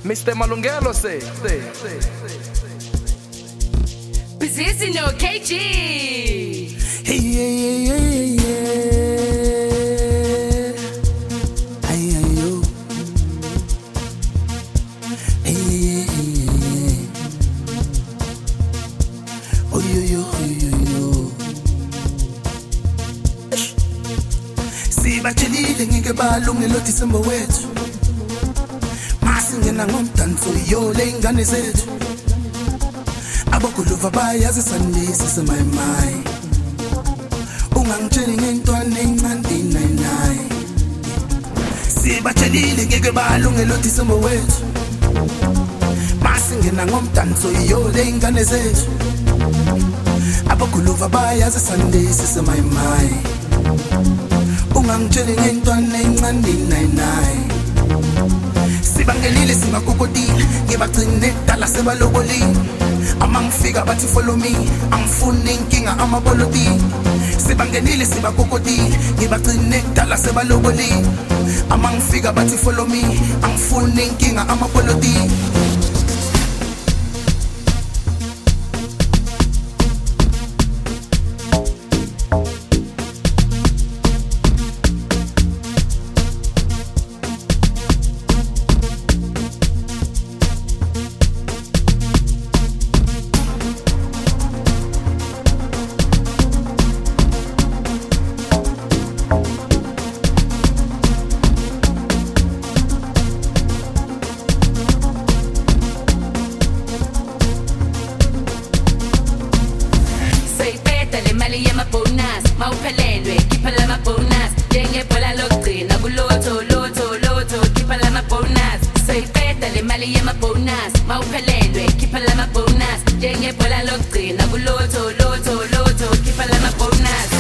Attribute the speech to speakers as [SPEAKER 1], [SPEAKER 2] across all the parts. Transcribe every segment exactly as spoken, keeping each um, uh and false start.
[SPEAKER 1] mister Malungelo say, say, say, say.
[SPEAKER 2] Busy no K G.
[SPEAKER 3] Hey, yeah, yeah, yeah, yeah. Ay, ay, yo. Hey, yeah, yeah, yeah. Oh, yo, yo, oh, yo, yo. Sibachelile ngeke balungelo December wethu. Masingena ngomdanso yo le ingane zethu. Abokuluva bayazi Sunday sise my my. Ungangitsheli ngentwana encane nine. Sibachelile ngeke balungelo December wethu. Masingena ngomdanso yo le ingane zethu. Abokuluva bayazi Sunday sise my my. Ungangitsheli ngentwana encane nine. Sibangelile singakokotile ngibagcine dala sebalobolile amangifika bathi follow me angifuni inkinga amaboloti sibangenile sibakokotile ngibagcine dala sebalobolile amangifika bathi follow me angifuni inkinga amaboloti
[SPEAKER 2] Mawuphelelwe khipha lama bonus njengebhola lokugcina kuloto loto loto khipha lama bonus soyiqeda le mali yama bonus mawuphelelwe khipha lama bonus njengebhola lokugcina kuloto loto loto khipha lama bonus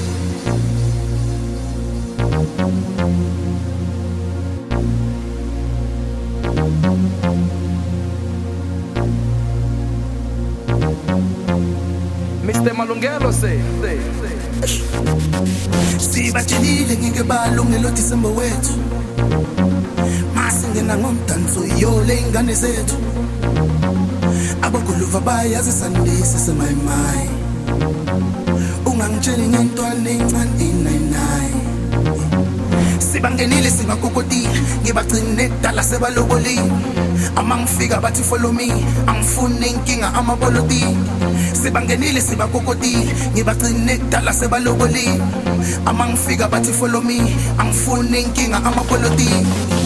[SPEAKER 1] mister Malungelo say, say, say.
[SPEAKER 3] Sibachelile ngeke balungelo December wethu. Masingena ngomdanso yo le ingane zethu. Abokuluva bayazi Sunday sise my my. Ungangitsheli ngentwana encane nine. Sibangenile singakokotile ngibagcine dala sebalobolile amangifika bathi follow me angifuni inkinga amaboloti sibangenile sibakokotile ngibagcine dala sebalobolile amangifika bathi follow me angifuni inkinga amaboloti